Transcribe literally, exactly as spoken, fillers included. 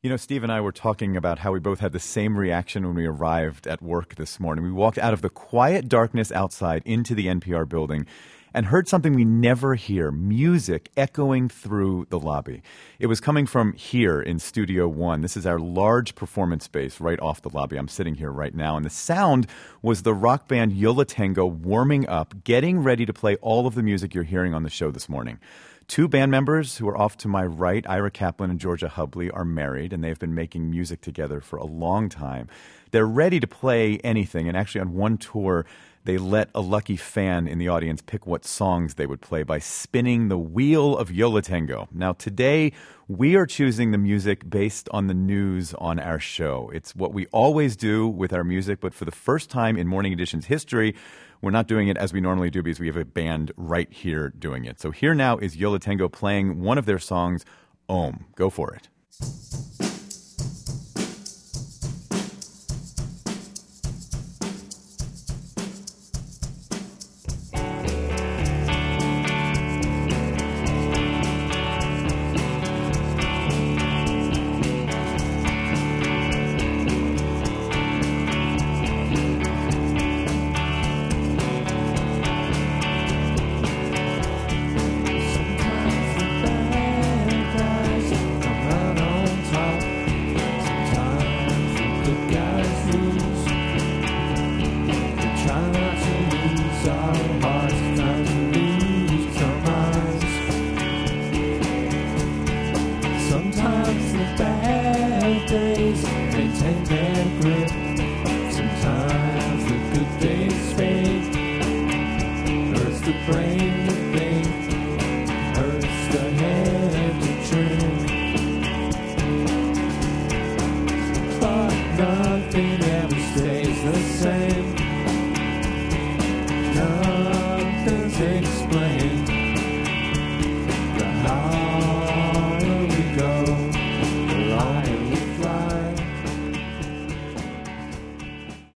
You know, Steve and I were talking about how we both had the same reaction when we arrived at work this morning. We walked out of the quiet darkness outside into the N P R building and heard something we never hear, music echoing through the lobby. It was coming from here in Studio One. This is our large performance space right off the lobby. I'm sitting here right now, and the sound was the rock band Yo La Tengo warming up, getting ready to play all of the music you're hearing on the show this morning. Two band members who are off to my right, Ira Kaplan and Georgia Hubley, are married, and they've been making music together for a long time. They're ready to play anything, and actually on one tour, they let a lucky fan in the audience pick what songs they would play by spinning the wheel of Yo La Tengo. Now, today, we are choosing the music based on the news on our show. It's what we always do with our music, but for the first time in Morning Edition's history, we're not doing it as we normally do because we have a band right here doing it. So here now is Yo La Tengo playing one of their songs, Om. Go for it. Sometimes the bad days, they take their grip. Sometimes the good days fade. Hurts the brain to think, hurts the head to trim. But nothing ever stays the same. Nothing's explained.